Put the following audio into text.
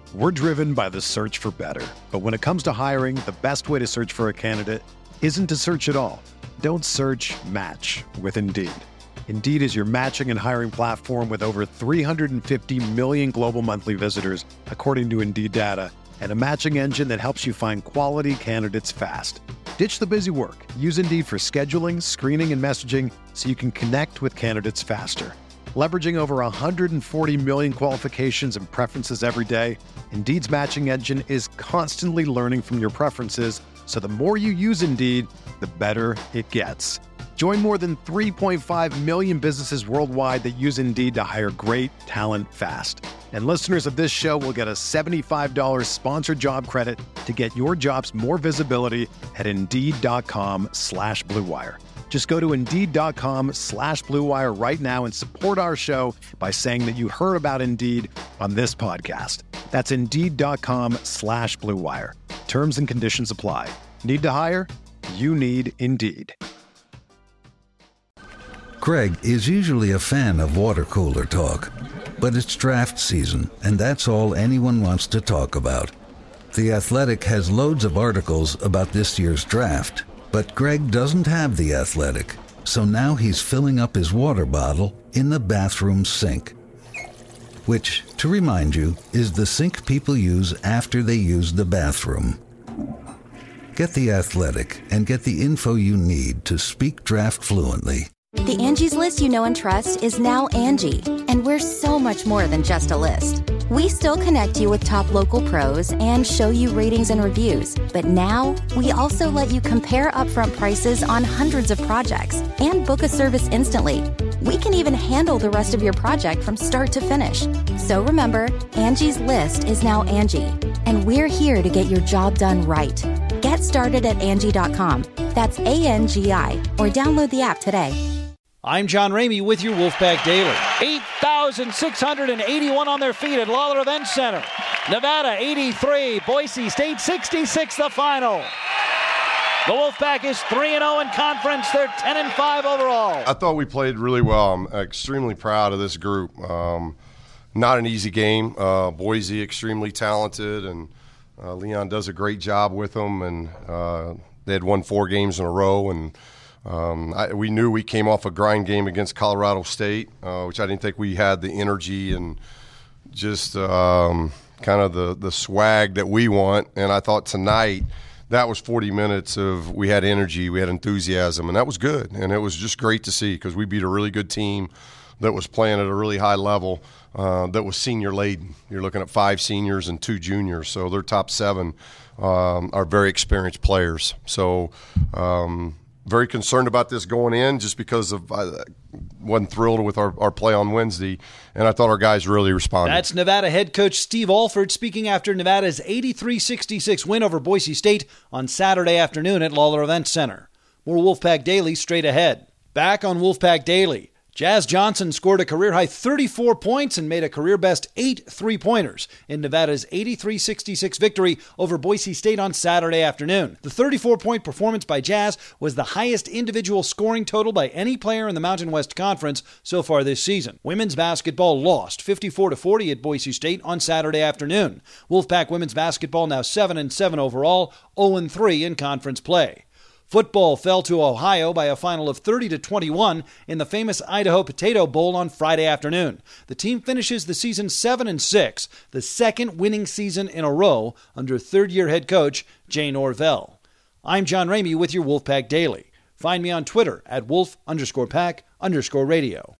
We're driven by the search for better. But when it comes to hiring, the best way to search for a candidate isn't to search at all. Don't search, match with Indeed. Indeed is your matching and hiring platform with over 350 million global monthly visitors, according to Indeed data, and a matching engine that helps you find quality candidates fast. Ditch the busy work. Use Indeed for scheduling, screening, and messaging so you can connect with candidates faster. Leveraging over 140 million qualifications and preferences every day, Indeed's matching engine is constantly learning from your preferences, so the more you use Indeed, the better it gets. Join more than 3.5 million businesses worldwide that use Indeed to hire great talent fast. And listeners of this show will get a $75 sponsored job credit to get your jobs more visibility at Indeed.com/Blue Wire. Just go to Indeed.com/Blue Wire right now and support our show by saying that you heard about Indeed on this podcast. That's Indeed.com/Blue Wire. Terms and conditions apply. Need to hire? You need Indeed. Craig is usually a fan of water cooler talk, but it's draft season, and that's all anyone wants to talk about. The Athletic has loads of articles about this year's draft, but Greg doesn't have The Athletic, so now he's filling up his water bottle in the bathroom sink. Which, to remind you, is the sink people use after they use the bathroom. Get The Athletic and get the info you need to speak draft fluently. The Angie's List you know and trust is now Angie, and we're so much more than just a list. We still connect you with top local pros and show you ratings and reviews, but now we also let you compare upfront prices on hundreds of projects and book a service instantly. We can even handle the rest of your project from start to finish. So remember, Angie's List is now Angie, and we're here to get your job done right. Get started at Angie.com. That's ANGI, or download the app today. I'm John Ramey with your Wolfpack Daily. 8,681 on their feet at Lawler Event Center. Nevada 83, Boise State 66 the final. The Wolfpack is 3-0 in conference. They're 10-5 overall. I thought we played really well. I'm extremely proud of this group. Not an easy game. Boise extremely talented, and Leon does a great job with them. And they had won 4 games in a row, and we knew we came off a grind game against Colorado State, which I didn't think we had the energy and just kind of the swag that we want. And I thought tonight that was 40 minutes of we had energy, we had enthusiasm, and that was good. And it was just great to see because we beat a really good team that was playing at a really high level that was senior-laden. You're looking at 5 seniors and 2 juniors, so their top 7 are very experienced players. So very concerned about this going in just because of I wasn't thrilled with our play on Wednesday, and I thought our guys really responded. That's Nevada head coach Steve Alford speaking after Nevada's 83-66 win over Boise State on Saturday afternoon at Lawler Event Center. More Wolfpack Daily straight ahead. Back on Wolfpack Daily. Jazz Johnson scored a career-high 34 points and made a career-best 8 3-pointers in Nevada's 83-66 victory over Boise State on Saturday afternoon. The 34-point performance by Jazz was the highest individual scoring total by any player in the Mountain West Conference so far this season. Women's basketball lost 54-40 at Boise State on Saturday afternoon. Wolfpack women's basketball now 7-7 overall, 0-3 in conference play. Football fell to Ohio by a final of 30-21 in the famous Idaho Potato Bowl on Friday afternoon. The team finishes the season 7-6, the second winning season in a row under third-year head coach Jay Norvell. I'm John Ramey with your Wolfpack Daily. Find me on Twitter at Wolf_Pack_Radio.